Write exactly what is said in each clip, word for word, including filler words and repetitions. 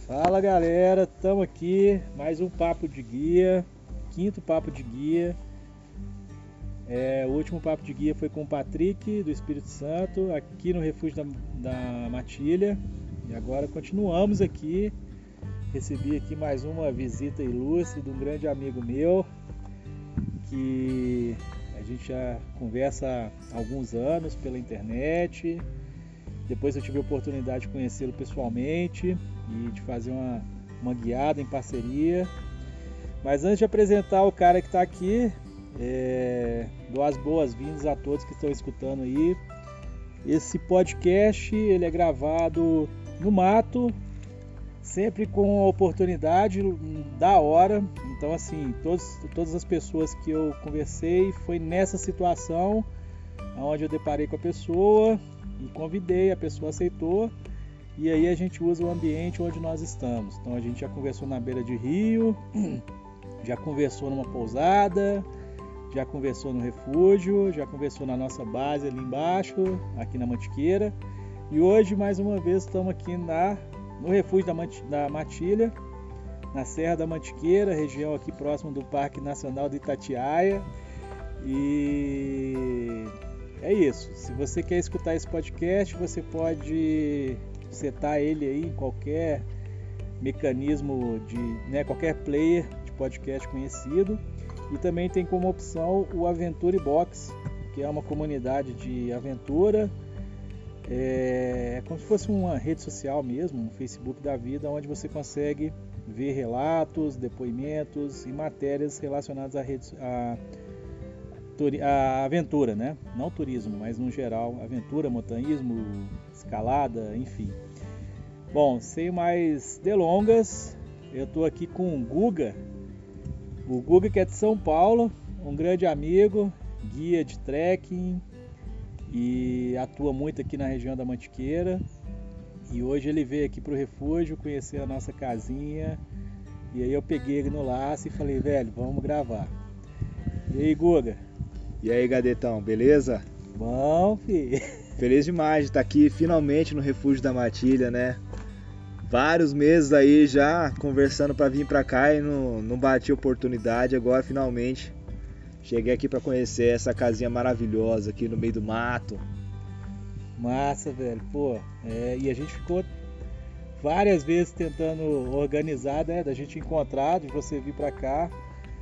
Fala galera, estamos aqui, mais um papo de guia, quinto papo de guia. É, o último papo de guia foi com o Patrick do Espírito Santo, aqui no Refúgio da, da Matilha. E agora continuamos aqui. Recebi aqui mais uma visita ilustre de um grande amigo meu, que a gente já conversa há alguns anos pela internet. Depois eu tive a oportunidade de conhecê-lo pessoalmente e de fazer uma, uma guiada em parceria. Mas antes de apresentar o cara que está aqui, é, dou as boas-vindas a todos que estão escutando aí. Esse podcast ele é gravado no mato, sempre com a oportunidade da hora. Então assim, todos, todas as pessoas que eu conversei foi nessa situação onde eu deparei com a pessoa e convidei, a pessoa aceitou, e aí a gente usa o ambiente onde nós estamos. Então a gente já conversou na beira de rio, já conversou numa pousada, já conversou no refúgio, já conversou na nossa base ali embaixo, aqui na Mantiqueira, e hoje mais uma vez estamos aqui na, no refúgio da, Mant, da Matilha, na Serra da Mantiqueira, região aqui próximo do Parque Nacional de Itatiaia. E é isso. Se você quer escutar esse podcast, você pode setar ele aí em qualquer mecanismo de, né, qualquer player de podcast conhecido. E também tem como opção o Aventure Box, que é uma comunidade de aventura. É como se fosse uma rede social mesmo, um Facebook da vida, onde você consegue ver relatos, depoimentos e matérias relacionadas à rede, a a aventura, né? Não turismo, mas no geral, aventura, montanhismo, escalada, enfim. Bom, sem mais delongas, eu estou aqui com o Guga, o Guga que é de São Paulo, um grande amigo, guia de trekking e atua muito aqui na região da Mantiqueira. E hoje ele veio aqui para o refúgio conhecer a nossa casinha, e aí eu peguei ele no laço e falei, velho, vamos gravar. E aí, Guga? E aí, Gadetão, beleza? Bom, filho. Feliz demais de estar aqui finalmente no Refúgio da Matilha, né? Vários meses aí já conversando para vir para cá e não, não bati oportunidade. Agora finalmente cheguei aqui para conhecer essa casinha maravilhosa aqui no meio do mato. Massa, velho. Pô, é, e a gente ficou várias vezes tentando organizar, né? Da gente encontrar, de você vir para cá.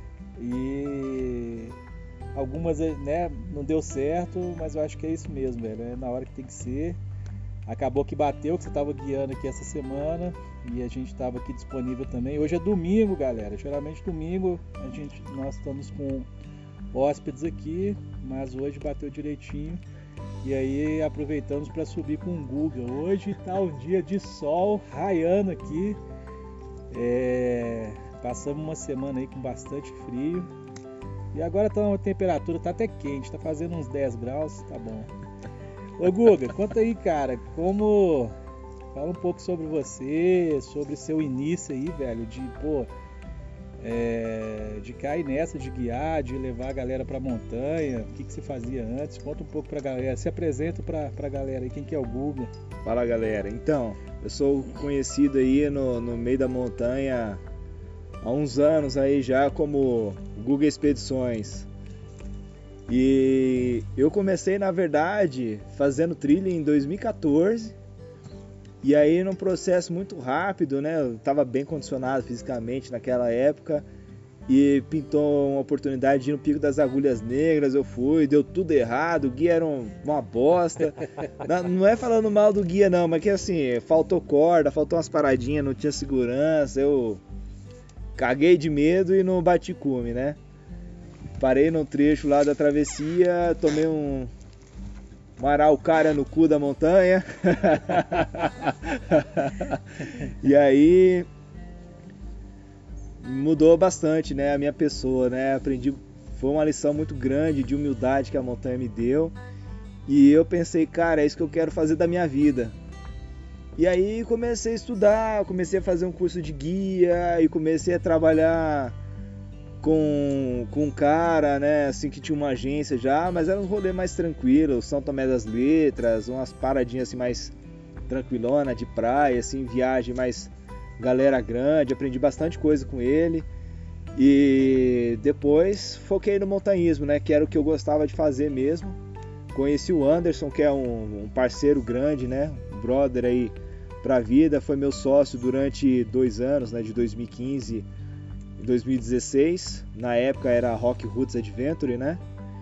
E algumas, né, não deu certo, mas eu acho que é isso mesmo, velho. É na hora que tem que ser. Acabou que bateu, que você estava guiando aqui essa semana e a gente estava aqui disponível também. Hoje é domingo, galera. Geralmente domingo a gente, nós estamos com hóspedes aqui, mas hoje bateu direitinho. E aí aproveitamos para subir com o Guga. Hoje tá um dia de sol raiando aqui. É... Passamos uma semana aí com bastante frio. E agora tá uma temperatura, tá até quente, tá fazendo uns dez graus, tá bom. Ô Guga, conta aí, cara, como... Fala um pouco sobre você, sobre seu início aí, velho, de, pô, é... de cair nessa, de guiar, de levar a galera pra montanha, o que, que você fazia antes, conta um pouco pra galera, se apresenta pra, pra galera aí, quem que é o Guga? Fala, galera, então, eu sou conhecido aí no, no meio da montanha há uns anos aí já como Guga Expedições. E eu comecei, na verdade, fazendo trilha em dois mil e quatorze. E aí num processo muito rápido, né? Eu estava bem condicionado fisicamente naquela época. E pintou uma oportunidade de ir no Pico das Agulhas Negras, eu fui, deu tudo errado, o guia era uma bosta. Não é falando mal do guia não, mas que assim, faltou corda, faltou umas paradinhas, não tinha segurança, eu caguei de medo e não bati cume, né? Parei no trecho lá da travessia, tomei um, um araucária no cu da montanha. E aí mudou bastante, né, a minha pessoa, né? Aprendi, foi uma lição muito grande de humildade que a montanha me deu. E eu pensei, cara, é isso que eu quero fazer da minha vida. E aí comecei a estudar, comecei a fazer um curso de guia e comecei a trabalhar com, com um cara, né, assim, que tinha uma agência já, mas era um rolê mais tranquilo, São Tomé das Letras, umas paradinhas assim mais tranquilona de praia, assim, viagem mais galera grande, aprendi bastante coisa com ele. E depois foquei no montanhismo, né, que era o que eu gostava de fazer mesmo. Conheci o Anderson, que é um, um parceiro grande, né, um brother aí pra vida, foi meu sócio durante dois anos, né, de dois mil e quinze e dois mil e dezesseis. Na época era Rock Roots Adventure, né?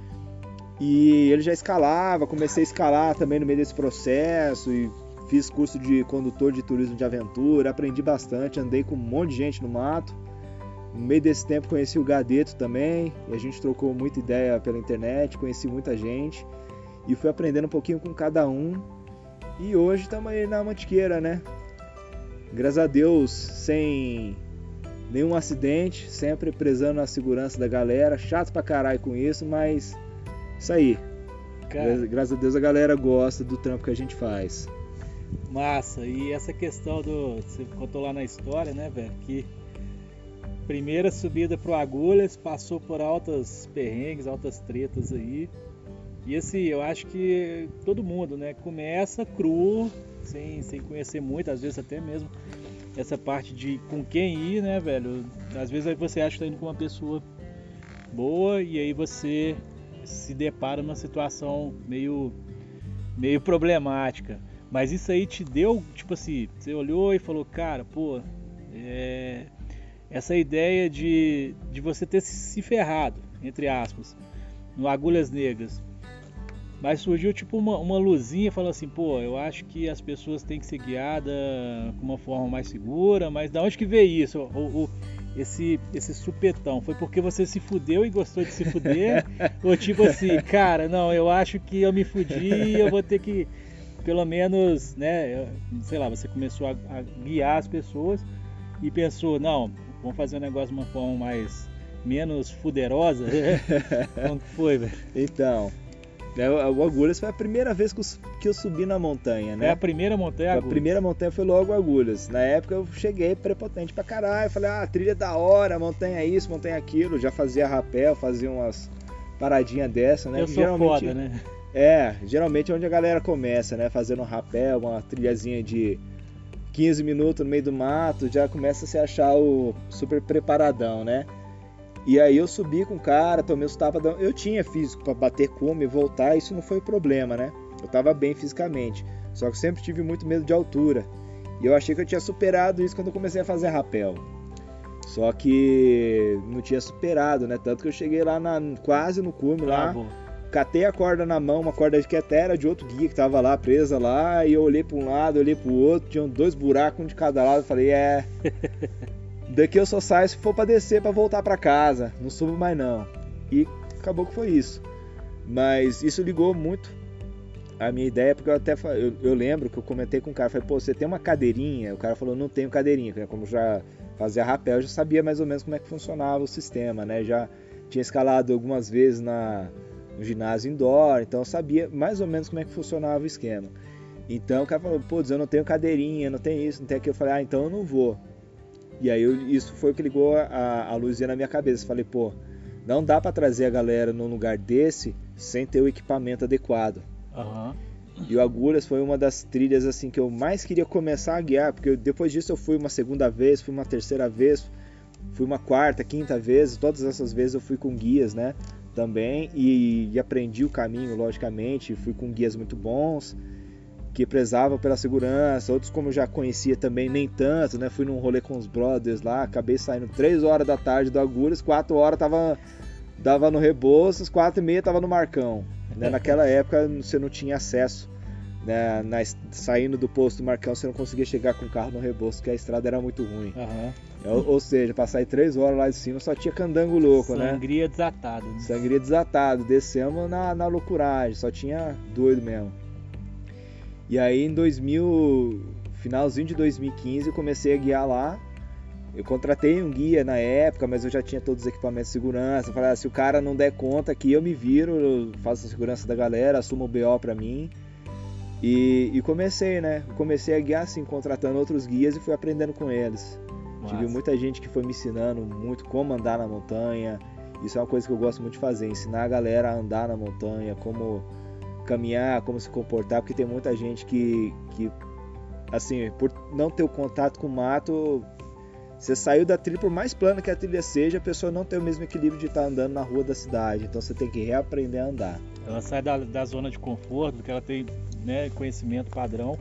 E ele já escalava, comecei a escalar também no meio desse processo e fiz curso de condutor de turismo de aventura, aprendi bastante, andei com um monte de gente no mato. No meio desse tempo conheci o Gadeto também, e a gente trocou muita ideia pela internet, conheci muita gente e fui aprendendo um pouquinho com cada um. E hoje estamos aí na Mantiqueira, né? Graças a Deus, sem nenhum acidente, sempre prezando a segurança da galera. Chato pra caralho com isso, mas isso aí. Cara, graças a Deus a galera gosta do trampo que a gente faz. Massa. E essa questão do... Você contou lá na história, né, velho? Que primeira subida pro Agulhas, passou por altas perrengues, altas tretas aí. E assim, eu acho que todo mundo, né, começa cru, sem, sem conhecer muito, às vezes até mesmo essa parte de com quem ir, né, velho? Às vezes aí você acha que tá indo com uma pessoa boa e aí você se depara numa situação meio, meio problemática. Mas isso aí te deu, tipo assim, você olhou e falou, cara, pô, é... essa ideia de, de você ter se ferrado, entre aspas, no Agulhas Negras. Mas surgiu tipo uma, uma luzinha falando assim, pô, eu acho que as pessoas têm que ser guiadas com uma forma mais segura, mas da onde que veio isso? O, o, esse, esse supetão? Foi porque você se fudeu e gostou de se fuder? Ou tipo assim, cara, não, eu acho que eu me fudi e eu vou ter que, pelo menos, né, sei lá, você começou a, a guiar as pessoas e pensou, não, vamos fazer um negócio de uma forma mais, menos fuderosa? Como que foi, velho? Então... O Agulhas foi a primeira vez que eu subi na montanha, né? É a primeira montanha Agulhas? A primeira montanha foi logo Agulhas. Na época eu cheguei prepotente pra caralho, falei, ah, trilha da hora, montanha isso, montanha aquilo. Já fazia rapel, fazia umas paradinhas dessa, né? Eu sou geralmente, foda, né? É, geralmente é onde a galera começa, né? Fazendo um rapel, uma trilhazinha de quinze minutos no meio do mato, já começa a se achar o super preparadão, né? E aí eu subi com o cara, tomei os tapas, eu tinha físico para bater como e voltar, isso não foi o problema, né? Eu tava bem fisicamente, só que sempre tive muito medo de altura. E eu achei que eu tinha superado isso quando eu comecei a fazer rapel. Só que não tinha superado, né? Tanto que eu cheguei lá na, quase no cume lá, catei a corda na mão, uma corda que até era de outro guia que tava lá, presa lá, e eu olhei para um lado, olhei para o outro, tinham dois buracos, um de cada lado, eu falei, é... Daqui eu só saio se for pra descer pra voltar pra casa, não subo mais não. E acabou que foi isso. Mas isso ligou muito a minha ideia, porque eu até eu, eu lembro que eu comentei com o cara, falei, pô, você tem uma cadeirinha? O cara falou, não tenho cadeirinha, como já fazia rapel, eu já sabia mais ou menos como é que funcionava o sistema, né? Já tinha escalado algumas vezes na, no ginásio indoor, então eu sabia mais ou menos como é que funcionava o esquema. Então o cara falou, pô, eu não tenho cadeirinha, não tenho isso, não tenho aquilo. Eu falei, ah, então eu não vou. E aí eu, isso foi o que ligou a, a luzinha na minha cabeça. Falei, pô, não dá pra trazer a galera num lugar desse sem ter o equipamento adequado. Uhum. E o Agulhas foi uma das trilhas assim que eu mais queria começar a guiar, porque eu, depois disso eu fui uma segunda vez, fui uma terceira vez, fui uma quarta, quinta vez, todas essas vezes eu fui com guias, né, também, e, e aprendi o caminho, logicamente, fui com guias muito bons, que prezavam pela segurança, outros como eu já conhecia também, nem tanto, né, fui num rolê com os brothers lá, acabei saindo três horas da tarde do Agulhas, quatro horas tava, dava no Rebouças, quatro e meia tava no Marcão. Né? Naquela época você não tinha acesso, né? Na, saindo do posto do Marcão você não conseguia chegar com o carro no Rebouças, porque a estrada era muito ruim. Uhum. Ou, ou seja, para sair três horas lá de cima só tinha candango louco, Sangria né? Sangria desatado. Né? Sangria desatado, descemos na, na loucuragem, só tinha doido mesmo. E aí em dois mil, finalzinho de dois mil e quinze eu comecei a guiar lá. Eu contratei um guia na época, mas eu já tinha todos os equipamentos de segurança. Eu falei, ah, se o cara não der conta aqui, eu me viro, eu faço a segurança da galera, assumo o B O pra mim. E, e comecei, né? Comecei a guiar assim, contratando outros guias e fui aprendendo com eles. Nossa. Tive muita gente que foi me ensinando muito como andar na montanha. Isso é uma coisa que eu gosto muito de fazer, ensinar a galera a andar na montanha, como caminhar, como se comportar, porque tem muita gente que... que assim, por não ter o contato com o mato, você saiu da trilha, por mais plana que a trilha seja, a pessoa não tem o mesmo equilíbrio de estar andando na rua da cidade, então você tem que reaprender a andar. Ela sai da, da zona de conforto, que ela tem, né, conhecimento padrão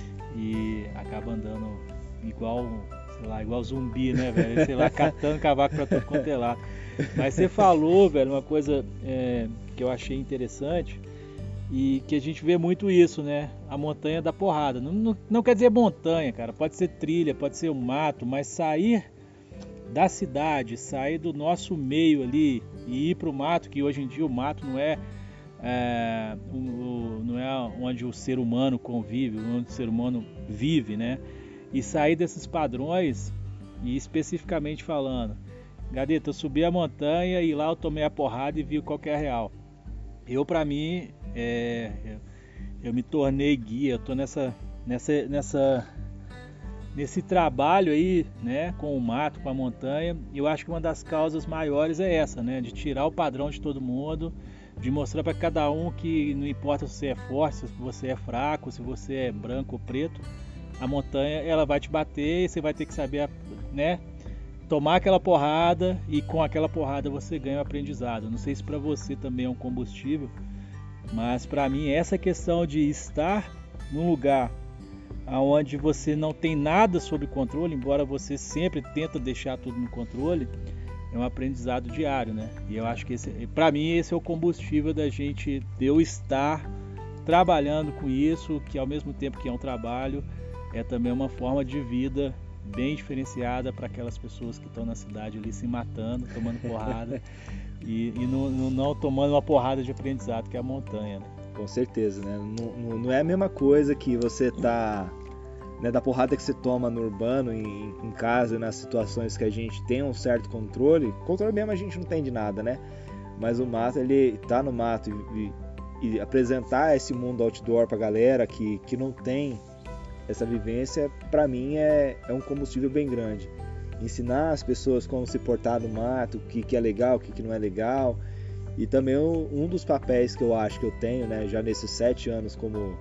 e acaba andando igual, sei lá, igual zumbi, né, velho? Sei lá, catando cavaco pra todo quanto é lá. Mas você falou, velho, uma coisa é, que eu achei interessante e que a gente vê muito isso, né? A montanha da porrada. Não, não, não quer dizer montanha, cara. Pode ser trilha, pode ser o mato, mas sair da cidade, sair do nosso meio ali e ir pro mato, que hoje em dia o mato não é, é o, não é onde o ser humano convive, onde o ser humano vive, né? E sair desses padrões, e especificamente falando, Gadeta, eu subi a montanha e lá eu tomei a porrada e vi qual que é a real. Eu, pra mim, é, eu, eu me tornei guia, eu tô nessa, nessa, nessa, nesse trabalho aí, né, com o mato, com a montanha. E eu acho que uma das causas maiores é essa, né, de tirar o padrão de todo mundo, de mostrar para cada um que não importa se você é forte, se você é fraco, se você é branco ou preto, a montanha ela vai te bater e você vai ter que saber, né, tomar aquela porrada e com aquela porrada você ganha o aprendizado. Não sei se para você também é um combustível, mas para mim essa questão de estar num lugar onde você não tem nada sob controle, embora você sempre tenta deixar tudo no controle, é um aprendizado diário, né? E eu acho que para mim esse é o combustível da gente, de eu estar trabalhando com isso, que ao mesmo tempo que é um trabalho, é também uma forma de vida bem diferenciada para aquelas pessoas que estão na cidade ali se matando, tomando porrada e, e não, não, não tomando uma porrada de aprendizado que é a montanha, né? Com certeza, né? Não, não é a mesma coisa que você tá, né, da porrada que você toma no urbano, em, em casa, nas situações que a gente tem um certo controle. Controle mesmo a gente não tem de nada, né? Mas o mato, ele tá no mato e, e, e apresentar esse mundo outdoor pra galera que, que não tem essa vivência, para mim é, é um combustível bem grande. Ensinar as pessoas como se portar no mato, o que, que é legal, o que, que não é legal. E também um, um dos papéis que eu acho que eu tenho, né, já nesses sete anos como,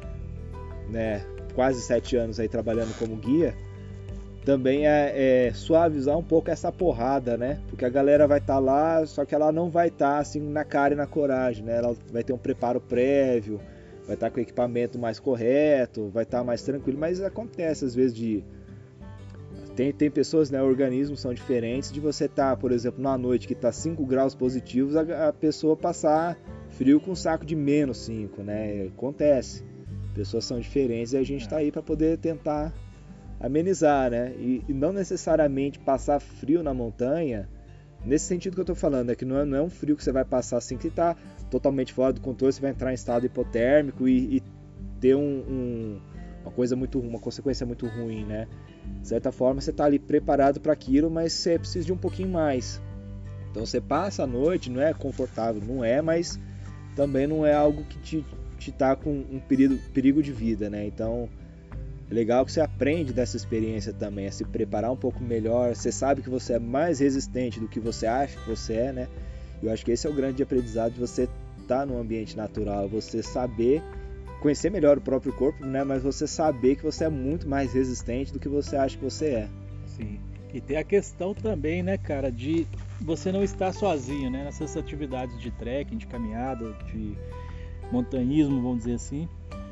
né, quase sete anos aí trabalhando como guia, também é, é suavizar um pouco essa porrada, né? Porque a galera vai estar tá lá, só que ela não vai estar tá, assim na cara e na coragem, né? Ela vai ter um preparo prévio, vai estar com o equipamento mais correto, vai estar mais tranquilo, mas acontece às vezes de... Tem, tem pessoas, né, organismos são diferentes, de você estar, por exemplo, numa noite que está cinco graus positivos, a, a pessoa passar frio com um saco de menos cinco, né? Acontece. Pessoas são diferentes e a gente está aí para poder tentar amenizar, né? E, e não necessariamente passar frio na montanha, nesse sentido que eu estou falando, é que não é, não é um frio que você vai passar assim que está totalmente fora do controle, você vai entrar em estado hipotérmico e, e ter um, um, uma coisa muito, uma consequência muito ruim, né? De certa forma você está ali preparado para aquilo, mas você precisa de um pouquinho mais. Então você passa a noite, não é confortável, não é, mas também não é algo que te, te tá com um perigo, perigo de vida, né? Então é legal que você aprende dessa experiência também, a se preparar um pouco melhor. Você sabe que você é mais resistente do que você acha que você é, né? Eu acho que esse é o grande aprendizado de você estar num ambiente natural, você saber conhecer melhor o próprio corpo, né? Mas você saber que você é muito mais resistente do que você acha que você é. Sim. E tem a questão também, né, cara, de você não estar sozinho, né? Nessas atividades de trekking, de caminhada, de montanhismo, vamos dizer assim.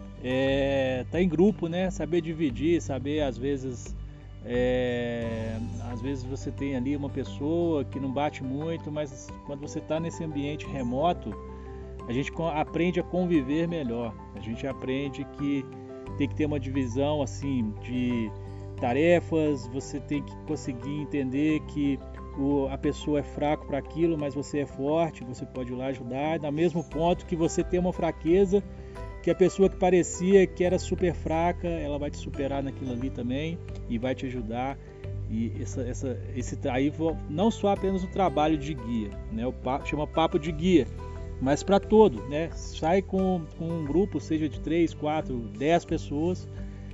É, tá em grupo, né? Saber dividir, saber às vezes... É, às vezes você tem ali uma pessoa que não bate muito, mas quando você está nesse ambiente remoto, a gente aprende a conviver melhor. A gente aprende que tem que ter uma divisão assim de tarefas, você tem que conseguir entender que o, a pessoa é fraco para aquilo, mas você é forte, você pode ir lá ajudar. No mesmo ponto que você tem uma fraqueza, que a pessoa que parecia que era super fraca, ela vai te superar naquilo ali também e vai te ajudar. E essa, essa, esse aí não só apenas o trabalho de guia, né? O papo, chama papo de guia, mas para todo, né? Sai com, com um grupo, seja de três, quatro, dez pessoas,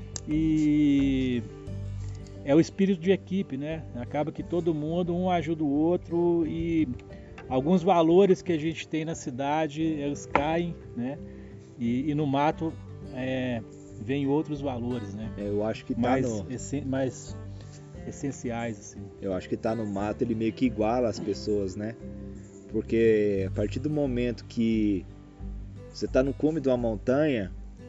e é o espírito de equipe, né? Acaba que todo mundo, um ajuda o outro, e alguns valores que a gente tem na cidade, eles caem, né? E, e no mato, é, vem outros valores, né? É, eu acho que tá mais, no... essen... mais essenciais, assim. Eu acho que tá no mato, ele meio que iguala as pessoas, né? Porque a partir do momento que você tá no cume de uma montanha,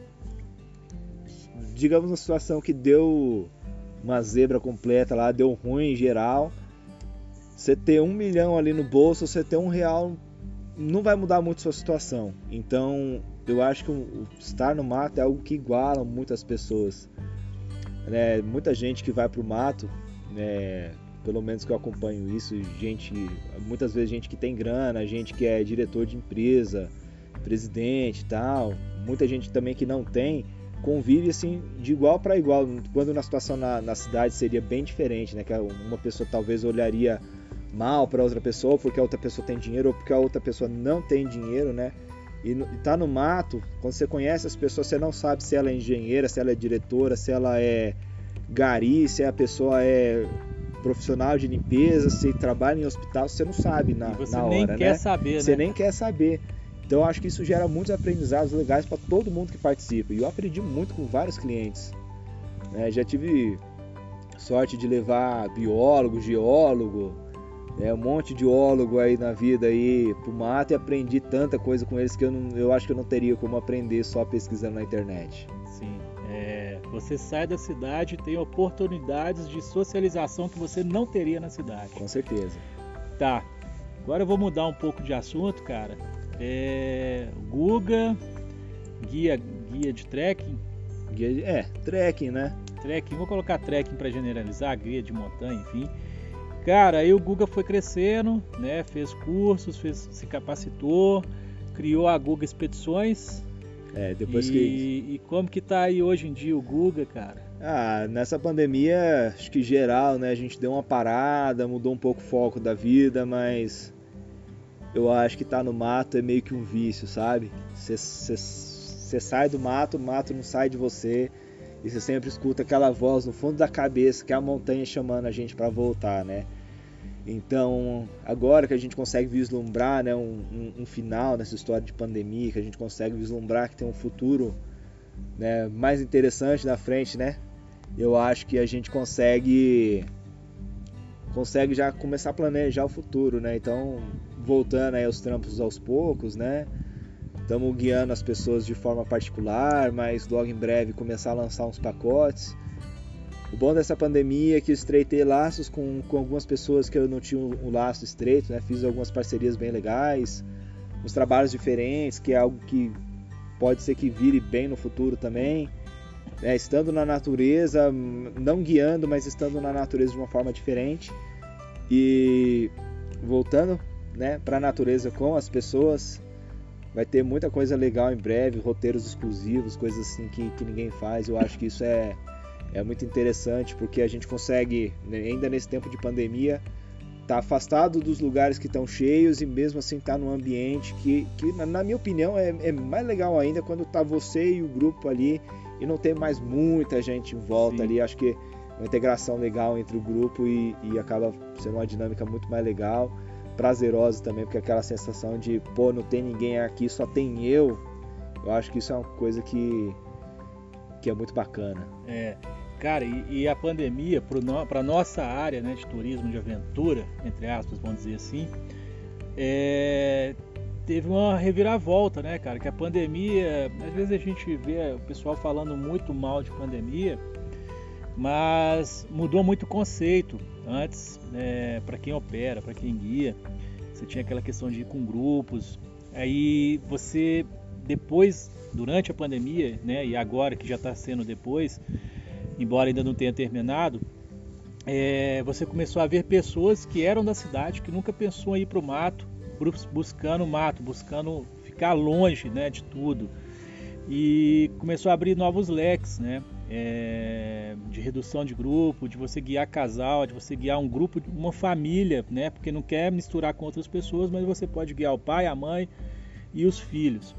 digamos uma situação que deu uma zebra completa lá, deu ruim em geral, você ter um milhão ali no bolso, você ter um real, não vai mudar muito a sua situação. Então, eu acho que o estar no mato é algo que iguala muitas pessoas. Né? Muita gente que vai pro mato, né? Pelo menos que eu acompanho isso, gente, muitas vezes gente que tem grana, gente que é diretor de empresa, presidente e tal, muita gente também que não tem, convive assim de igual para igual, quando na situação na, na cidade seria bem diferente, né? Que uma pessoa talvez olharia mal para outra pessoa porque a outra pessoa tem dinheiro ou porque a outra pessoa não tem dinheiro, né? E, e tá no mato, quando você conhece as pessoas, você não sabe se ela é engenheira, se ela é diretora, se ela é gari, se a pessoa é profissional de limpeza, se trabalha em hospital, você não sabe na, você na hora, nem né? quer saber, você né? nem quer saber. Então eu acho que isso gera muitos aprendizados legais para todo mundo que participa. E eu aprendi muito com vários clientes. Né? Já tive sorte de levar biólogo, geólogo, né? Um monte de biólogo aí na vida aí pro mato, e aprendi tanta coisa com eles que eu, não, eu acho que eu não teria como aprender só pesquisando na internet. Sim. É, você sai da cidade e tem oportunidades de socialização que você não teria na cidade. Com certeza. Tá. Agora eu vou mudar um pouco de assunto, cara. É, Guga, guia, guia de trekking. Guia de, é, trekking, né? Trekking, vou colocar trekking para generalizar, guia de montanha, enfim. Cara, aí o Guga foi crescendo, né? Fez cursos, fez, se capacitou, criou a Guga Expedições. É, depois e, que... e como que tá aí hoje em dia o Guga, cara? Ah, nessa pandemia, acho que geral, né? A gente deu uma parada, mudou um pouco o foco da vida, mas eu acho que tá no mato é meio que um vício, sabe? Você sai do mato, o mato não sai de você, e você sempre escuta aquela voz no fundo da cabeça que é a montanha chamando a gente para voltar, né? Então, agora que a gente consegue vislumbrar, né, um, um, um final nessa história de pandemia, que a gente consegue vislumbrar que tem um futuro, né, mais interessante na frente, né? Eu acho que a gente consegue consegue já começar a planejar o futuro, né? Então, voltando aí aos trampos aos poucos, né? Estamos guiando as pessoas de forma particular, mas logo em breve começar a lançar uns pacotes. O bom dessa pandemia é que eu estreitei laços com, com algumas pessoas que eu não tinha um laço estreito, né? Fiz algumas parcerias bem legais, uns trabalhos diferentes, que é algo que pode ser que vire bem no futuro também. É, estando na natureza, não guiando, mas estando na natureza de uma forma diferente. E voltando, né, para a natureza com as pessoas, vai ter muita coisa legal em breve, roteiros exclusivos, coisas assim que, que ninguém faz. Eu acho que isso é... É muito interessante porque a gente consegue, ainda nesse tempo de pandemia, estar tá afastado dos lugares que estão cheios e mesmo assim estar tá num ambiente que, que na minha opinião, é, é mais legal ainda quando está você e o grupo ali e não tem mais muita gente em volta. Sim. Ali. Acho que é uma integração legal entre o grupo e, e acaba sendo uma dinâmica muito mais legal, prazerosa também, porque aquela sensação de, pô, não tem ninguém aqui, só tem eu. Eu acho que isso é uma coisa que, que é muito bacana. É. Cara, e, e a pandemia, para a nossa área, né, de turismo de aventura, entre aspas, vamos dizer assim, é, teve uma reviravolta, né, cara? Que a pandemia, às vezes a gente vê o pessoal falando muito mal de pandemia, mas mudou muito o conceito. Antes, é, para quem opera, para quem guia, você tinha aquela questão de ir com grupos, aí você, depois, durante a pandemia, né, e agora que já está sendo depois, embora ainda não tenha terminado, é, você começou a ver pessoas que eram da cidade, que nunca pensou em ir para o mato, buscando mato, buscando ficar longe, né, de tudo. E começou a abrir novos leques, né, é, de redução de grupo, de você guiar casal, de você guiar um grupo, uma família, né, porque não quer misturar com outras pessoas, mas você pode guiar o pai, a mãe e os filhos.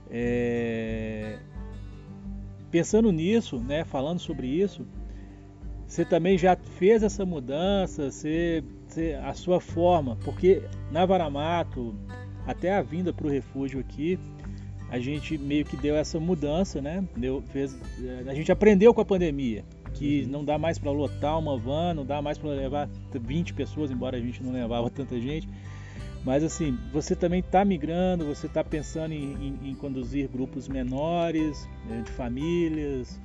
É... Pensando nisso, né, falando sobre isso, você também já fez essa mudança, você, você, a sua forma, porque na Vara Mato, até a vinda para o refúgio aqui, a gente meio que deu essa mudança, né? Deu, fez, a gente aprendeu com a pandemia que uhum. não dá mais para lotar uma van, não dá mais para levar vinte pessoas, embora a gente não levava tanta gente. Mas assim, você também está migrando, você está pensando em, em, em conduzir grupos menores, de famílias.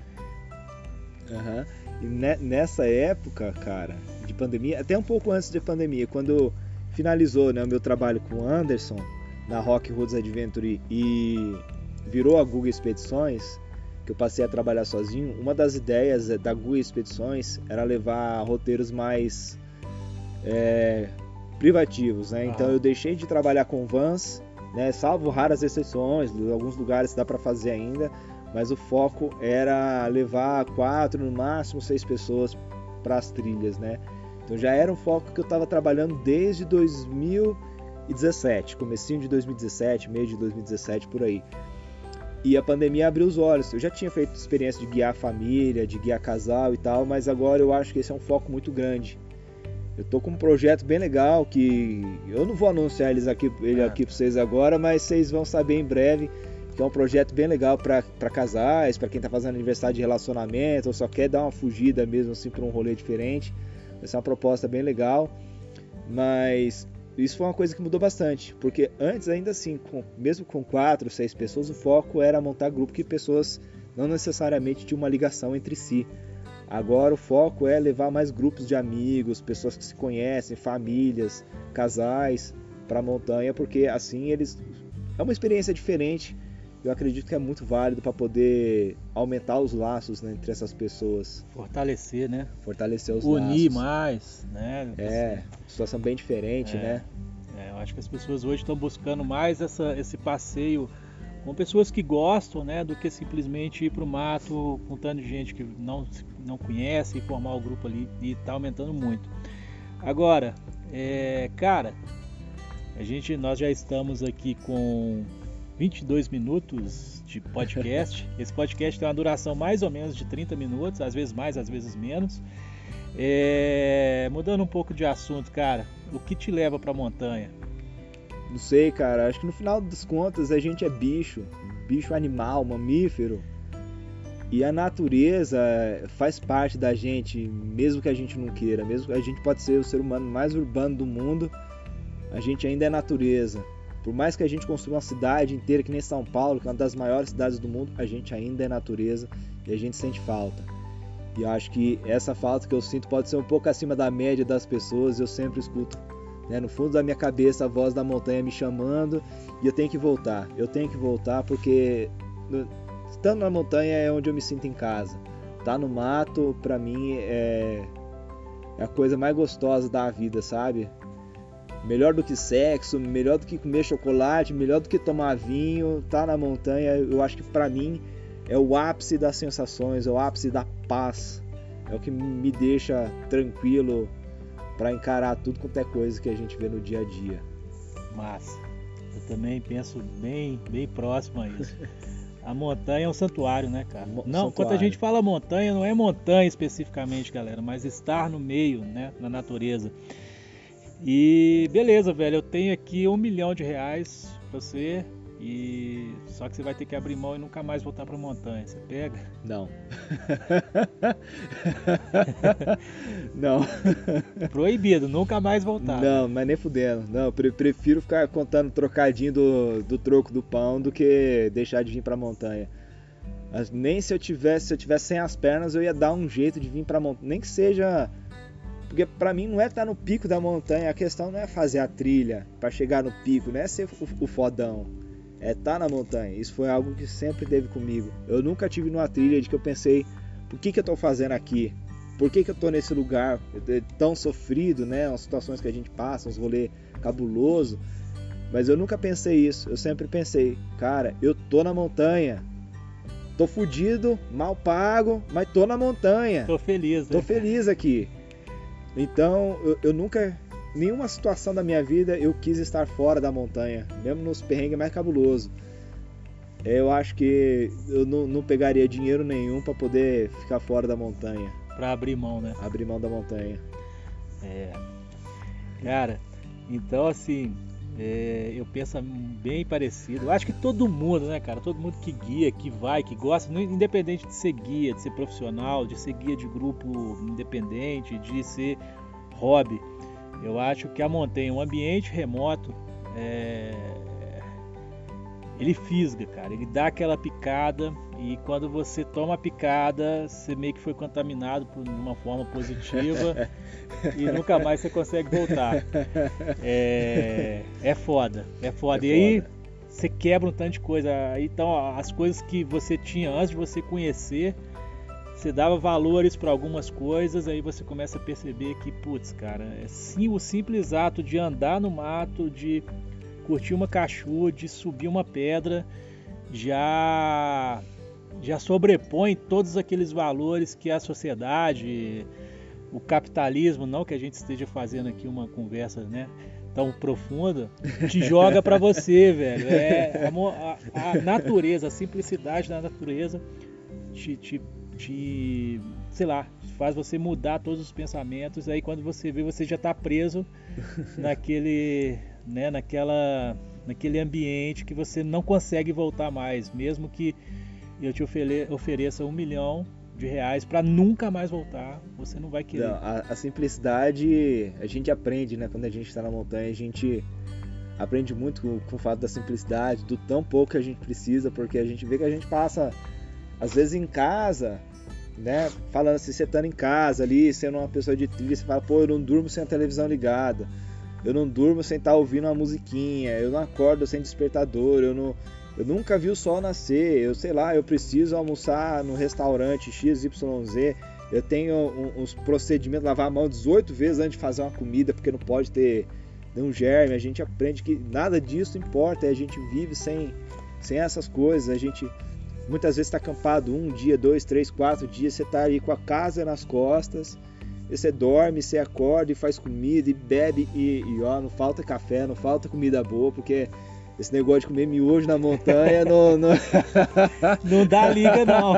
Uhum. E ne, nessa época, cara, de pandemia, até um pouco antes da pandemia, quando finalizou, né, o meu trabalho com o Anderson na Rock Roots Adventure e virou a Google Expedições, que eu passei a trabalhar sozinho, uma das ideias da Google Expedições era levar roteiros mais é, privativos, né? Então eu deixei de trabalhar com vans, né, salvo raras exceções, em alguns lugares dá para fazer ainda, mas o foco era levar quatro, no máximo seis pessoas para as trilhas, né? Então já era um foco que eu estava trabalhando desde dois mil e dezessete, comecinho de dois mil e dezessete, meio de dois mil e dezessete, por aí. E a pandemia abriu os olhos. Eu já tinha feito experiência de guiar família, de guiar casal e tal, mas agora eu acho que esse é um foco muito grande. Eu tô com um projeto bem legal que eu não vou anunciar eles aqui, ele aqui para vocês agora, mas vocês vão saber em breve, que é um projeto bem legal para casais, para quem tá fazendo aniversário de relacionamento ou só quer dar uma fugida mesmo assim para um rolê diferente. Vai ser uma proposta bem legal, mas isso foi uma coisa que mudou bastante, porque antes ainda assim, com, mesmo com quatro, seis pessoas, o foco era montar grupo que pessoas não necessariamente tinham uma ligação entre si. Agora o foco é levar mais grupos de amigos, pessoas que se conhecem, famílias, casais para a montanha, porque assim eles é uma experiência diferente. Eu acredito que é muito válido para poder aumentar os laços, né, entre essas pessoas. Fortalecer, né? Fortalecer os Unir laços. Unir mais, né? É, situação bem diferente, é, né? É, eu acho que as pessoas hoje estão buscando mais essa, esse passeio com pessoas que gostam, né? Do que simplesmente ir para o mato com tanto de gente que não, não conhece e formar o grupo ali, e está aumentando muito. Agora, é, cara, a gente, nós já estamos aqui com vinte e dois minutos de podcast. Esse podcast tem uma duração mais ou menos de trinta minutos, às vezes mais, às vezes menos. É... Mudando um pouco de assunto, cara, o que te leva pra montanha? Não sei, cara, acho que no final das contas a gente é bicho, bicho animal, mamífero. E a natureza faz parte da gente, mesmo que a gente não queira. Mesmo que a gente pode ser o ser humano mais urbano do mundo, a gente ainda é natureza. Por mais que a gente construa uma cidade inteira que nem São Paulo, que é uma das maiores cidades do mundo, a gente ainda é natureza e a gente sente falta. E eu acho que essa falta que eu sinto pode ser um pouco acima da média das pessoas. Eu sempre escuto, né, no fundo da minha cabeça, a voz da montanha me chamando, e eu tenho que voltar. Eu tenho que voltar porque estando na montanha é onde eu me sinto em casa. Tá no mato, pra mim, é, é a coisa mais gostosa da vida, sabe? Melhor do que sexo, melhor do que comer chocolate, melhor do que tomar vinho, tá na montanha. Eu acho que pra mim é o ápice das sensações, é o ápice da paz, é o que me deixa tranquilo para encarar tudo quanto é coisa que a gente vê no dia a dia. Massa, eu também penso bem, bem próximo a isso. A montanha é um santuário, né, cara? Mo- não, santuário. Quando a gente fala montanha, não é montanha especificamente, galera, mas estar no meio, né, na natureza. E beleza, velho, eu tenho aqui um milhão de reais pra você, e só que você vai ter que abrir mão e nunca mais voltar pra montanha. Você pega? Não. Não. Proibido, nunca mais voltar. Não, mas nem fudendo. Não, eu prefiro ficar contando trocadinho do, do troco do pão do que deixar de vir pra montanha. Mas nem se eu tivesse, se eu tivesse sem as pernas, eu ia dar um jeito de vir pra montanha. Nem que seja... Porque pra mim não é estar no pico da montanha, a questão não é fazer a trilha pra chegar no pico, não é ser o, o fodão, é estar na montanha. Isso foi algo que sempre teve comigo. Eu nunca tive numa trilha de que eu pensei, por que que eu tô fazendo aqui? Por que que eu tô nesse lugar tão sofrido, né? As situações que a gente passa, uns rolês cabuloso. Mas eu nunca pensei isso, eu sempre pensei, cara, eu tô na montanha. Tô fudido, mal pago, mas tô na montanha. Tô feliz, né? Tô feliz aqui. Então, eu, eu nunca, nenhuma situação da minha vida eu quis estar fora da montanha, mesmo nos perrengues mais cabulosos. Eu acho que eu não, não pegaria dinheiro nenhum para poder ficar fora da montanha. Pra abrir mão, né? Abrir mão da montanha. É. Cara, então assim, É, eu penso bem parecido. Eu acho que todo mundo, né, cara? Todo mundo que guia, que vai, que gosta, independente de ser guia, de ser profissional, de ser guia de grupo independente, de ser hobby. Eu acho que a montanha, um ambiente remoto, é... ele fisga, cara. Ele dá aquela picada e quando você toma a picada, você meio que foi contaminado por uma forma positiva e nunca mais você consegue voltar. É, é foda, é foda. É e aí foda. Você quebra um tanto de coisa. Então as coisas que você tinha antes de você conhecer, você dava valores para algumas coisas, aí você começa a perceber que, putz, cara, é sim, o simples ato de andar no mato, de curtir uma cachoeira, de subir uma pedra, já já sobrepõe todos aqueles valores que a sociedade, o capitalismo, não que a gente esteja fazendo aqui uma conversa, né, tão profunda, te joga para você, velho. É a, a, a natureza, a simplicidade da natureza te, te, te, sei lá, faz você mudar todos os pensamentos. Aí quando você vê, você já está preso naquele, né, naquela, naquele ambiente que você não consegue voltar mais, mesmo que eu te ofereça um milhão de reais para nunca mais voltar, você não vai querer. Não, a, a simplicidade a gente aprende, né? Quando a gente está na montanha, a gente aprende muito com, com o fato da simplicidade, do tão pouco que a gente precisa, porque a gente vê que a gente passa, às vezes em casa, né? Falando assim, você estando em casa ali, sendo uma pessoa de trilha, você fala, pô, eu não durmo sem a televisão ligada, eu não durmo sem estar ouvindo uma musiquinha, eu não acordo sem despertador, eu não... Eu nunca vi o sol nascer, eu sei lá, eu preciso almoçar no restaurante X Y Z, eu tenho uns procedimentos, lavar a mão dezoito vezes antes de fazer uma comida, porque não pode ter nenhum germe. A gente aprende que nada disso importa, a gente vive sem, sem essas coisas. A gente muitas vezes está acampado um dia, dois, três, quatro dias, você está aí com a casa nas costas, e você dorme, você acorda e faz comida e bebe e, e ó, não falta café, não falta comida boa, porque... Esse negócio de comer miojo na montanha não... Não, não dá liga, não.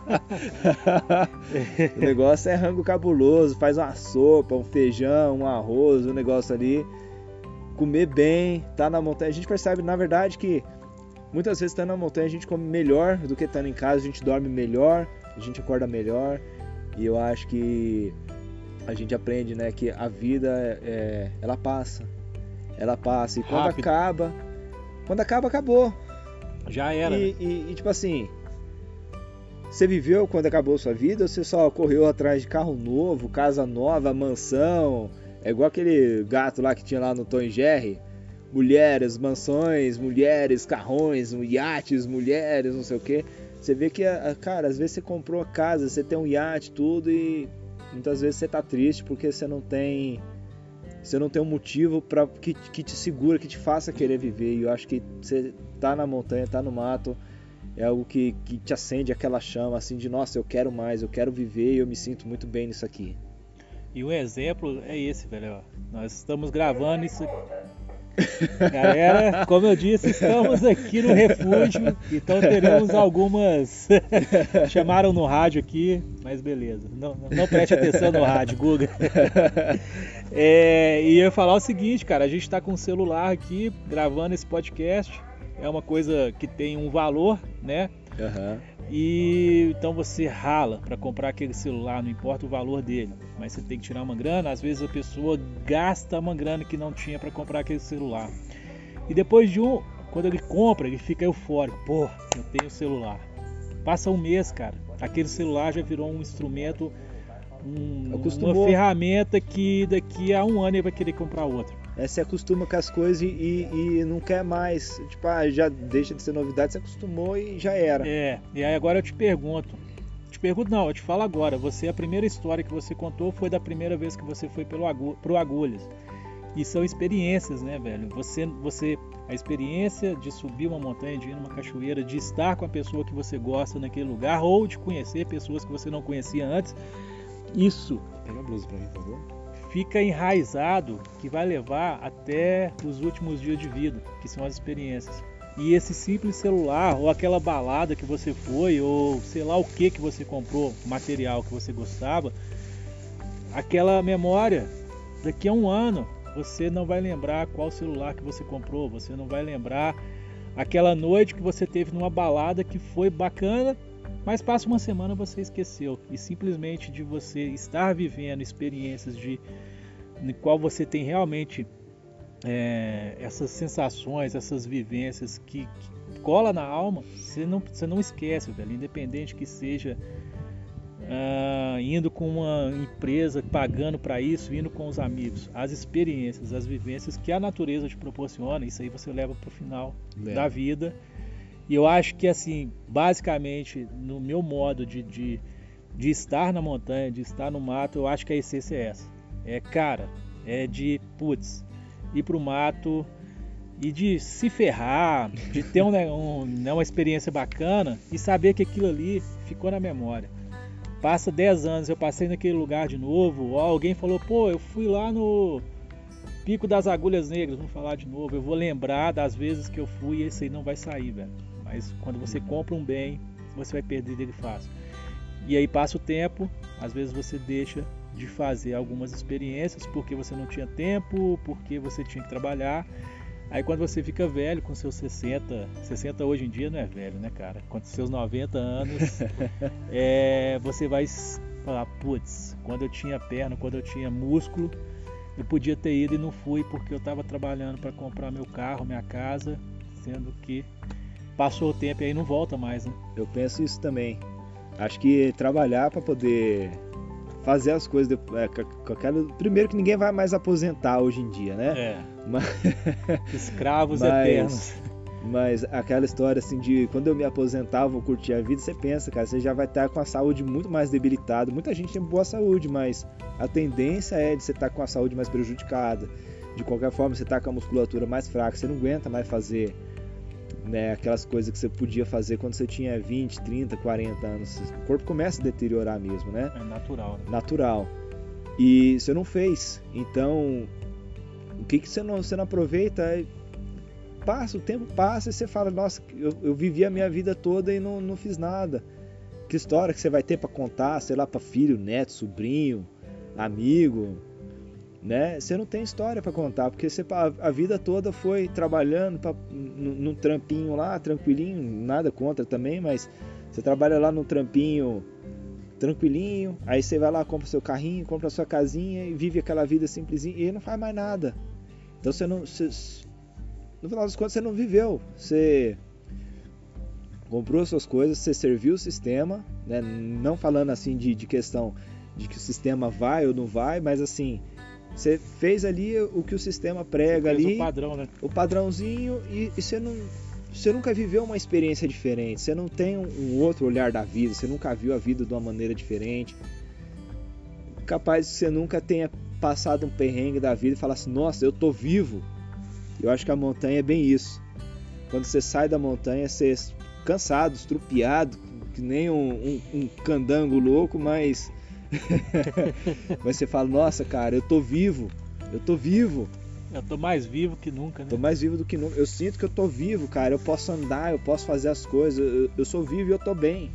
O negócio é rango cabuloso, faz uma sopa, um feijão, um arroz, um negócio ali. Comer bem, tá na montanha. A gente percebe, na verdade, que muitas vezes estando na montanha a gente come melhor do que estando em casa, a gente dorme melhor, a gente acorda melhor. E eu acho que a gente aprende, né, que a vida, é, ela passa. Ela passa. E quando Rápido. acaba... Quando acaba, acabou. Já era. E, né? e, e tipo assim, você viveu quando acabou a sua vida ou você só correu atrás de carro novo, casa nova, mansão? É igual aquele gato lá que tinha lá no Tom e Jerry. Mulheres, mansões, mulheres, carrões, iates, mulheres, não sei o que. Você vê que, cara, às vezes você comprou a casa, você tem um iate, tudo, e muitas vezes você tá triste porque você não tem... Você não tem um motivo pra, que, que te segura, que te faça querer viver. E eu acho que você tá na montanha, tá no mato, é algo que, que te acende aquela chama, assim, de nossa, eu quero mais, eu quero viver e eu me sinto muito bem nisso aqui. E o exemplo é esse, velho. Nós estamos gravando isso. Galera, como eu disse, estamos aqui no refúgio, então teremos algumas. Chamaram no rádio aqui, mas beleza. Não, não preste atenção no rádio, Guga. É, e eu ia falar o seguinte, cara, a gente está com o celular aqui gravando esse podcast. É uma coisa que tem um valor, né? Uhum. E então você rala para comprar aquele celular, não importa o valor dele, mas você tem que tirar uma grana. Às vezes a pessoa gasta uma grana que não tinha para comprar aquele celular. E depois de um, quando ele compra, ele fica eufórico. Pô, eu tenho celular. Passa um mês, cara, aquele celular já virou um instrumento, um, uma ferramenta que daqui a um ano ele vai querer comprar outra. É, você acostuma com as coisas e, e, e não quer mais, tipo, ah, já deixa de ser novidade, você acostumou e já era. É, e aí agora eu te pergunto, te pergunto não, eu te falo agora, você, a primeira história que você contou foi da primeira vez que você foi pelo Agu, pro Agulhas, e são experiências, né, velho, você, você, a experiência de subir uma montanha, de ir numa cachoeira, de estar com a pessoa que você gosta naquele lugar, ou de conhecer pessoas que você não conhecia antes, isso... Pega a blusa pra mim, por favor. Fica enraizado, que vai levar até os últimos dias de vida, que são as experiências. E esse simples celular, ou aquela balada que você foi, ou sei lá o que que você comprou, material que você gostava, aquela memória, daqui a um ano, você não vai lembrar qual celular que você comprou, você não vai lembrar aquela noite que você teve numa balada que foi bacana, mas passa uma semana você esqueceu. E simplesmente de você estar vivendo experiências de em qual você tem realmente é, essas sensações, essas vivências que, que cola na alma, você não, você não esquece, velho, independente que seja uh, indo com uma empresa, pagando para isso, indo com os amigos, as experiências, as vivências que a natureza te proporciona, isso aí você leva para o final é. da vida. E eu acho que, assim, basicamente, no meu modo de, de, de estar na montanha, de estar no mato, eu acho que a essência é essa. É, cara, é de, putz, ir pro mato e de se ferrar, de ter um, um, uma experiência bacana e saber que aquilo ali ficou na memória. Passa dez anos, eu passei naquele lugar de novo, ou alguém falou, pô, eu fui lá no Pico das Agulhas Negras, vamos falar de novo, eu vou lembrar das vezes que eu fui e esse aí não vai sair, velho. Mas quando você compra um bem, você vai perder dele fácil. E aí passa o tempo, às vezes você deixa de fazer algumas experiências porque você não tinha tempo, porque você tinha que trabalhar. Aí quando você fica velho, com seus sessenta, sessenta hoje em dia não é velho, né, cara? Com seus noventa anos, é, você vai falar, putz, quando eu tinha perna, quando eu tinha músculo, eu podia ter ido e não fui porque eu estava trabalhando para comprar meu carro, minha casa, sendo que passou o tempo e aí não volta mais, né? Eu penso isso também. Acho que trabalhar para poder fazer as coisas é, com aquela... Primeiro que ninguém vai mais aposentar hoje em dia, né? É. Mas... Escravos mas, eternos. Mas aquela história assim de quando eu me aposentar, eu vou curtir a vida, você pensa, cara, você já vai estar com a saúde muito mais debilitada. Muita gente tem boa saúde, mas a tendência é de você estar com a saúde mais prejudicada. De qualquer forma, você está com a musculatura mais fraca, você não aguenta mais fazer, né, aquelas coisas que você podia fazer quando você tinha vinte, trinta, quarenta anos. O corpo começa a deteriorar mesmo, né? É natural. Né? Natural. E você não fez. Então, o que, que você, não, você não aproveita? Passa, o tempo passa e você fala, nossa, eu, eu vivi a minha vida toda e não, não fiz nada. Que história que você vai ter para contar, sei lá, para filho, neto, sobrinho, amigo, né? Você não tem história para contar, porque você, a, a vida toda foi trabalhando pra, num, num trampinho lá, tranquilinho, nada contra também, mas você trabalha lá num trampinho tranquilinho, aí você vai lá, compra seu carrinho, compra sua casinha e vive aquela vida simplesinha e não faz mais nada. Então você não... Você, no final das contas você não viveu, você comprou suas coisas, você serviu o sistema, né? Não falando assim de, de questão de que o sistema vai ou não vai, mas assim, você fez ali o que o sistema prega ali, o padrão, né? O padrãozinho e, e você, não, você nunca viveu uma experiência diferente, você não tem um, um outro olhar da vida, você nunca viu a vida de uma maneira diferente, capaz de você nunca tenha passado um perrengue da vida e falar assim, nossa, eu tô vivo. Eu acho que a montanha é bem isso. Quando você sai da montanha, você é cansado, estrupiado, que nem um, um, um candango louco, mas... mas você fala, nossa, cara, eu tô vivo, eu tô vivo. Eu tô mais vivo que nunca, né? Tô mais vivo do que nunca. Eu sinto que eu tô vivo, cara. Eu posso andar, eu posso fazer as coisas. Eu, eu sou vivo e eu tô bem.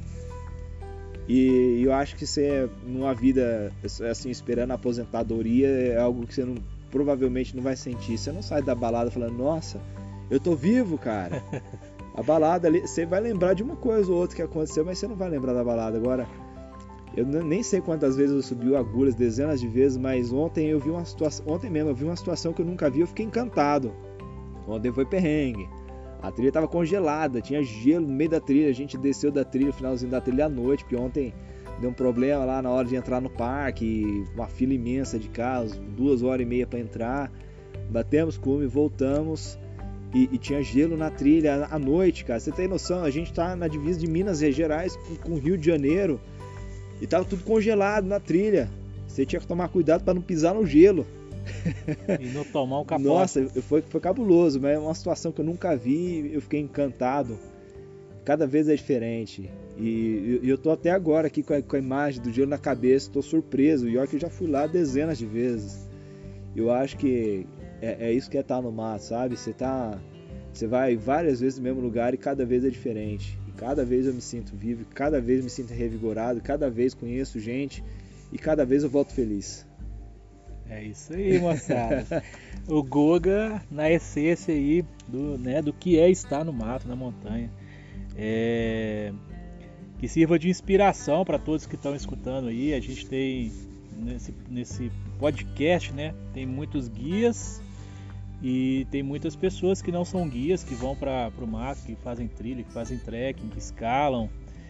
E eu acho que você, numa vida, assim, esperando a aposentadoria, é algo que você não... provavelmente não vai sentir. Você não sai da balada falando, nossa, eu tô vivo, cara. A balada ali, você vai lembrar de uma coisa ou outra que aconteceu, mas você não vai lembrar da balada. Agora, eu nem sei quantas vezes eu subi o agulhas, dezenas de vezes, mas ontem eu vi uma situação, ontem mesmo eu vi uma situação que eu nunca vi, eu fiquei encantado. Ontem foi perrengue. A trilha tava congelada, tinha gelo no meio da trilha, a gente desceu da trilha, no finalzinho da trilha à noite, porque ontem deu um problema lá na hora de entrar no parque, uma fila imensa de carros, duas horas e meia para entrar. Batemos cume, voltamos e, e tinha gelo na trilha à noite, cara. Você tem noção? A gente tá na divisa de Minas Gerais com, com o Rio de Janeiro e tava tudo congelado na trilha. Você tinha que tomar cuidado para não pisar no gelo. E não tomar um capote. Nossa, foi, foi cabuloso, mas é uma situação que eu nunca vi, eu fiquei encantado. Cada vez é diferente. E eu tô até agora aqui com a, com a imagem do gelo na cabeça, tô surpreso. E olha que eu já fui lá dezenas de vezes. Eu acho que é, é isso que é estar no mato, sabe? Você tá, você vai várias vezes no mesmo lugar e cada vez é diferente. E cada vez eu me sinto vivo, cada vez eu me sinto revigorado, cada vez conheço gente e cada vez eu volto feliz. É isso aí, moçada. O Guga, na essência aí do, né, do que é estar no mato, na montanha. É... Que sirva de inspiração para todos que estão escutando aí. A gente tem nesse, nesse podcast, né, tem muitos guias e tem muitas pessoas que não são guias, que vão para o mato, que fazem trilha, que fazem trekking, que escalam.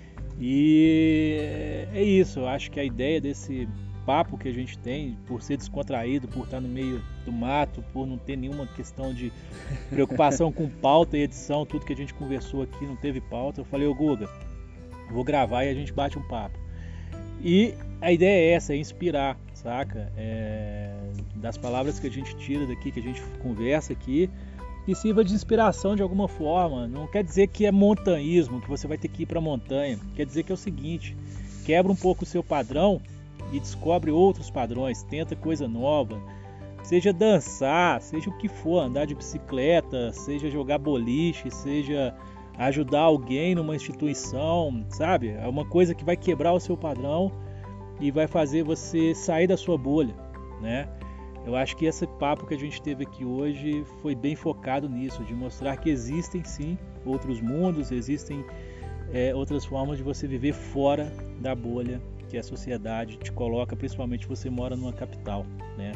E é isso, eu acho que a ideia desse papo que a gente tem, por ser descontraído, por estar no meio do mato, por não ter nenhuma questão de preocupação com pauta e edição, tudo que a gente conversou aqui não teve pauta. Eu falei, ô Guga, vou gravar e a gente bate um papo. E a ideia é essa, é inspirar, saca? É, das palavras que a gente tira daqui, que a gente conversa aqui, que sirva de inspiração de alguma forma. Não quer dizer que é montanhismo, que você vai ter que ir para a montanha. Quer dizer que é o seguinte, quebra um pouco o seu padrão e descobre outros padrões, tenta coisa nova, seja dançar, seja o que for, andar de bicicleta, seja jogar boliche, seja ajudar alguém numa instituição, sabe? É uma coisa que vai quebrar o seu padrão e vai fazer você sair da sua bolha, né? Eu acho que esse papo que a gente teve aqui hoje foi bem focado nisso, de mostrar que existem sim outros mundos, existem é, outras formas de você viver fora da bolha que a sociedade te coloca, principalmente se você mora numa capital, né?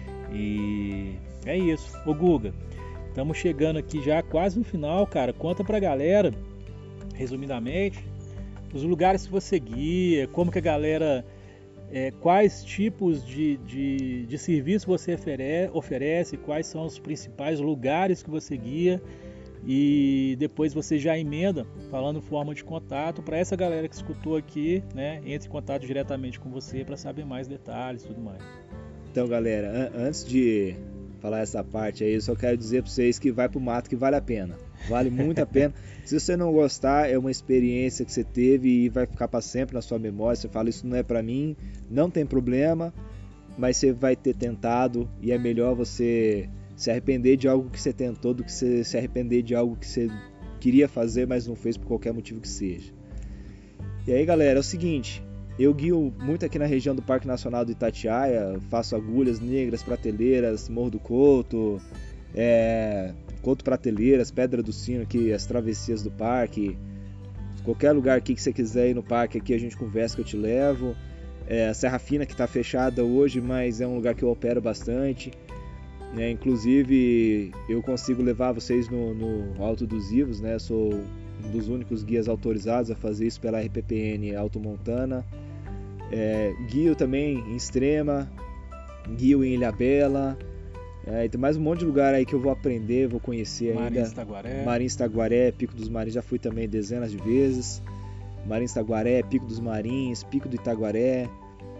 E é isso. Ô Guga, estamos chegando aqui já quase no final, cara. Conta pra galera, resumidamente, os lugares que você guia, como que a galera, é, quais tipos de, de, de serviço você ofere- oferece, quais são os principais lugares que você guia, e depois você já emenda falando forma de contato para essa galera que escutou aqui, né, entre em contato diretamente com você para saber mais detalhes e tudo mais. Então, galera, an- antes de falar essa parte aí, eu só quero dizer para vocês que vai pro mato que vale a pena. Vale muito a pena. Se você não gostar, é uma experiência que você teve e vai ficar para sempre na sua memória. Você fala, isso não é para mim, não tem problema, mas você vai ter tentado e é melhor você se arrepender de algo que você tentou do que você se arrepender de algo que você queria fazer, mas não fez por qualquer motivo que seja. E aí, galera, é o seguinte, eu guio muito aqui na região do Parque Nacional do Itatiaia, faço agulhas negras, prateleiras, Morro do Couto, é, Couto Prateleiras, Pedra do Sino, aqui, as travessias do parque. Qualquer lugar aqui que você quiser ir no parque, aqui a gente conversa que eu te levo. É, a Serra Fina, que está fechada hoje, mas é um lugar que eu opero bastante. É, inclusive, eu consigo levar vocês no, no Alto dos Ivos, né? Sou um dos únicos guias autorizados a fazer isso pela R P P N Alto Montana. É, guio também em Extrema, guio em Ilhabela. É, tem mais um monte de lugar aí que eu vou aprender, vou conhecer ainda. Marins Taguaré. Marins Taguaré, Pico dos Marins, já fui também dezenas de vezes. Marins Taguaré, Pico dos Marins, Pico do Itaguaré,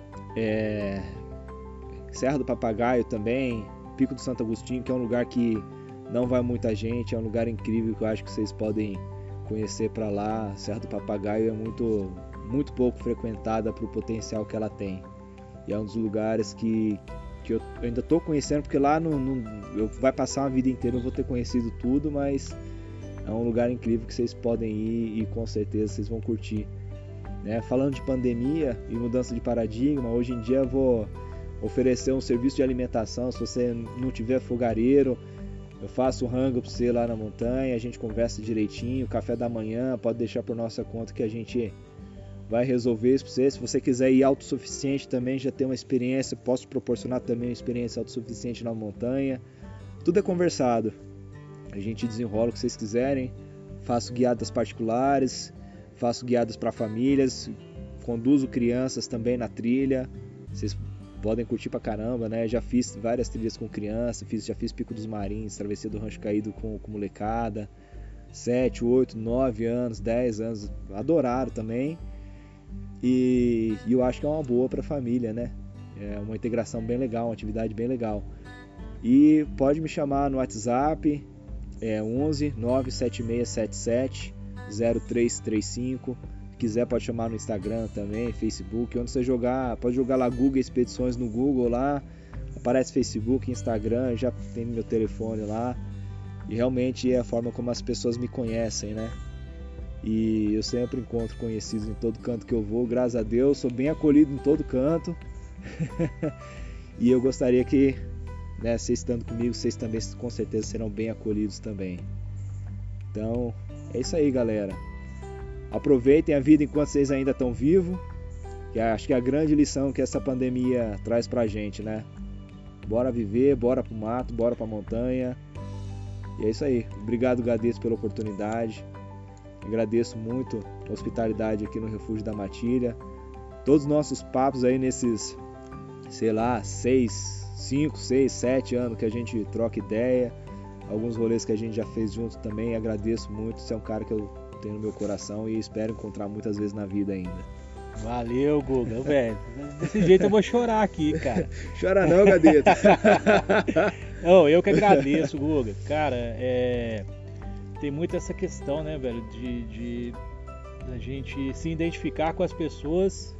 é, Serra do Papagaio também, Pico do Santo Agostinho, que é um lugar que não vai muita gente, é um lugar incrível que eu acho que vocês podem conhecer para lá. Serra do Papagaio é muito, muito pouco frequentada para o potencial que ela tem. E é um dos lugares que, que eu ainda estou conhecendo, porque lá não, não, eu, vai passar uma vida inteira, eu vou ter conhecido tudo, mas é um lugar incrível que vocês podem ir e com certeza vocês vão curtir. Né? Falando de pandemia e mudança de paradigma, hoje em dia eu vou oferecer um serviço de alimentação. Se você não tiver fogareiro, eu faço rango para você lá na montanha, a gente conversa direitinho, café da manhã, pode deixar por nossa conta que a gente vai resolver isso para você. Se você quiser ir autossuficiente também, já tem uma experiência, posso proporcionar também uma experiência autossuficiente na montanha. Tudo é conversado, a gente desenrola o que vocês quiserem. Faço guiadas particulares, faço guiadas para famílias, conduzo crianças também na trilha, vocês podem curtir pra caramba, né? Já fiz várias trilhas com criança, fiz, já fiz Pico dos Marins, Travessia do Rancho Caído com, com molecada, sete, oito, nove anos, dez anos, adoraram também. E, e eu acho que é uma boa pra família, né? É uma integração bem legal, uma atividade bem legal. E pode me chamar no WhatsApp, é onze nove sete seis sete sete zero três três cinco. Se quiser pode chamar no Instagram também, Facebook, onde você jogar, pode jogar lá Google Expedições no Google lá, aparece Facebook, Instagram, já tem meu telefone lá. E realmente é a forma como as pessoas me conhecem, né? E eu sempre encontro conhecidos em todo canto que eu vou, graças a Deus, sou bem acolhido em todo canto. E eu gostaria que, né, vocês estando comigo, vocês também com certeza serão bem acolhidos também. Então, é isso aí, galera. Aproveitem a vida enquanto vocês ainda estão vivos, que acho que é a grande lição que essa pandemia traz pra gente, né? Bora viver, bora pro mato, bora pra montanha. E é isso aí. Obrigado, Gadeto, pela oportunidade. Agradeço muito a hospitalidade aqui no Refúgio da Matilha. Todos os nossos papos aí nesses, sei lá, seis, cinco, seis, sete anos que a gente troca ideia. Alguns rolês que a gente já fez junto também. Agradeço muito. Você é um cara que eu tenho no meu coração e espero encontrar muitas vezes na vida ainda. Valeu, Guga, velho. Desse jeito eu vou chorar aqui, cara. Chora não, Gadeto. Não, eu que agradeço, Guga. Cara, é... tem muito essa questão, né, velho, de, de a gente se identificar com as pessoas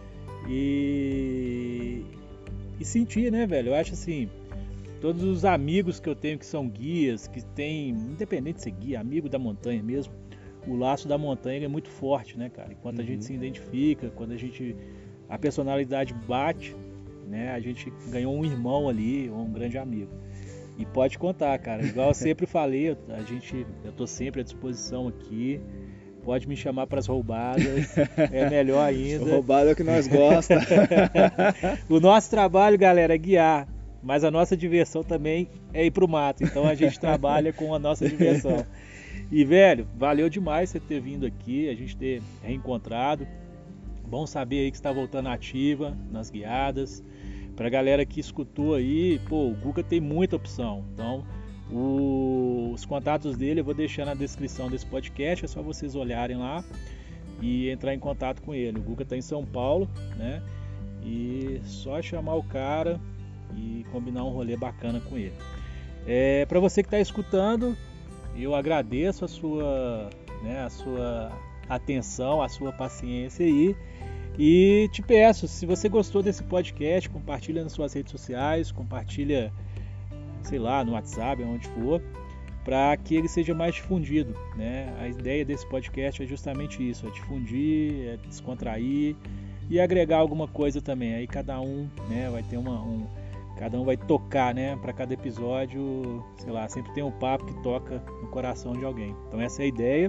e... e sentir, né, velho? Eu acho assim, todos os amigos que eu tenho que são guias, que tem, independente de ser guia, amigo da montanha mesmo, o laço da montanha é muito forte, né, cara? Enquanto uhum. a gente se identifica, quando a gente, a personalidade bate, né, a gente ganhou um irmão ali, um grande amigo. E pode contar, cara, igual eu sempre falei, a gente, eu tô sempre à disposição aqui, pode me chamar para as roubadas, é melhor ainda. Roubada é o que nós gostamos. O nosso trabalho, galera, é guiar, mas a nossa diversão também é ir pro mato, então a gente trabalha com a nossa diversão. E, velho, valeu demais você ter vindo aqui, a gente ter reencontrado. Bom saber aí que você está voltando ativa nas guiadas. Pra galera que escutou aí, pô, o Guga tem muita opção. Então, o... os contatos dele eu vou deixar na descrição desse podcast. É só vocês olharem lá e entrar em contato com ele. O Guga tá em São Paulo, né? E só chamar o cara e combinar um rolê bacana com ele. É, pra você que tá escutando, eu agradeço a sua, né, a sua atenção, a sua paciência aí e te peço, se você gostou desse podcast, compartilha nas suas redes sociais, compartilha, sei lá, no WhatsApp, onde for, para que ele seja mais difundido, né? A ideia desse podcast é justamente isso, é difundir, é descontrair e agregar alguma coisa também. Aí cada um, né, vai ter uma... Um, Cada um vai tocar, né? Para cada episódio, sei lá, sempre tem um papo que toca no coração de alguém. Então essa é a ideia.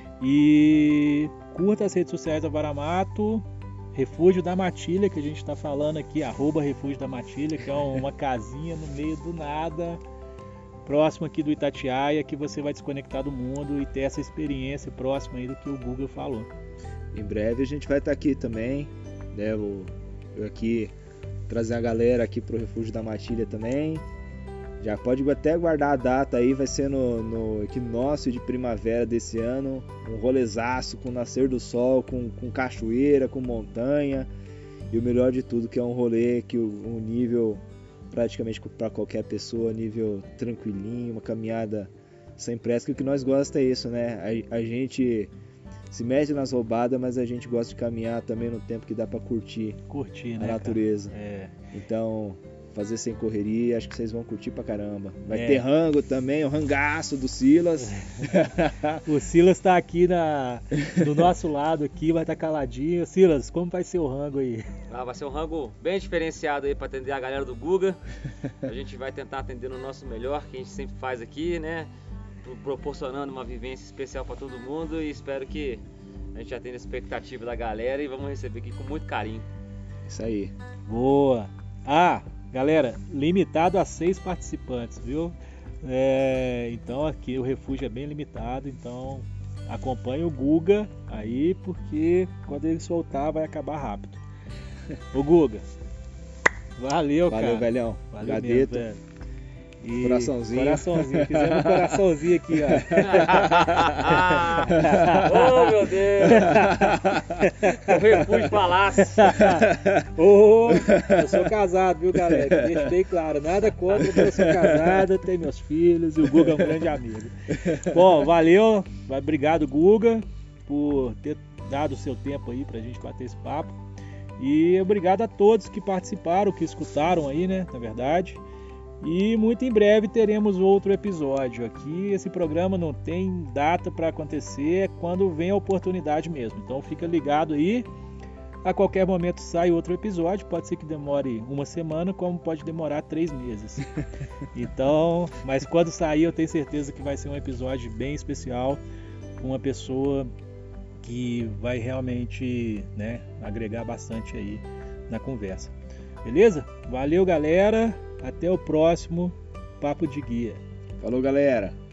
E curta as redes sociais da Varamato, Refúgio da Matilha, que a gente está falando aqui, arroba Refúgio da Matilha, que é uma casinha no meio do nada, próximo aqui do Itatiaia, que você vai desconectar do mundo e ter essa experiência próxima aí do que o Google falou. Em breve a gente vai estar aqui também, né? Eu, eu aqui... trazer a galera aqui pro Refúgio da Matilha também. Já pode até guardar a data aí, vai ser no, no equinócio de primavera desse ano, um rolezaço com o nascer do sol, com, com cachoeira, com montanha, e o melhor de tudo que é um rolê que o um nível praticamente para qualquer pessoa, nível tranquilinho, uma caminhada sem pressa, que o que nós gosta é isso, né? A, a gente se mete nas roubadas, mas a gente gosta de caminhar também no tempo que dá pra curtir, curtir a né, natureza. É. Então, fazer sem correria, acho que vocês vão curtir pra caramba. Vai é. ter rango também, o rangaço do Silas. O Silas tá aqui na, do nosso lado aqui, vai estar tá caladinho. Silas, como vai ser o rango aí? Ah, vai ser um rango bem diferenciado aí para atender a galera do Guga. A gente vai tentar atender no nosso melhor, que a gente sempre faz aqui, né? Proporcionando uma vivência especial para todo mundo, e espero que a gente atenda a expectativa da galera e vamos receber aqui com muito carinho. Isso aí. Boa! Ah, galera, limitado a seis participantes, viu? É, então aqui o refúgio é bem limitado, então acompanhe o Guga aí, porque quando ele soltar vai acabar rápido. Ô Guga, valeu, valeu cara. Valeu, velhão. Valeu Gadeto. mesmo, velho. E coraçãozinho. Coraçãozinho. Fizemos um coraçãozinho aqui, ó. Oh, meu Deus! O refúgio palácio. Oh, eu sou casado, viu, galera? Deixa bem claro. Nada contra, eu sou casado, tenho meus filhos e o Guga é um grande amigo. Bom, valeu. Obrigado, Guga, por ter dado o seu tempo aí pra gente bater esse papo. E obrigado a todos que participaram, que escutaram aí, né? Na verdade. E muito em breve teremos outro episódio aqui. Esse programa não tem data para acontecer, é quando vem a oportunidade mesmo. Então fica ligado aí. A qualquer momento sai outro episódio, pode ser que demore uma semana, como pode demorar três meses. Então, mas quando sair eu tenho certeza que vai ser um episódio bem especial, com uma pessoa que vai realmente, né, agregar bastante aí na conversa. Beleza? Valeu, galera. Até o próximo Papo de Guia. Falou, galera.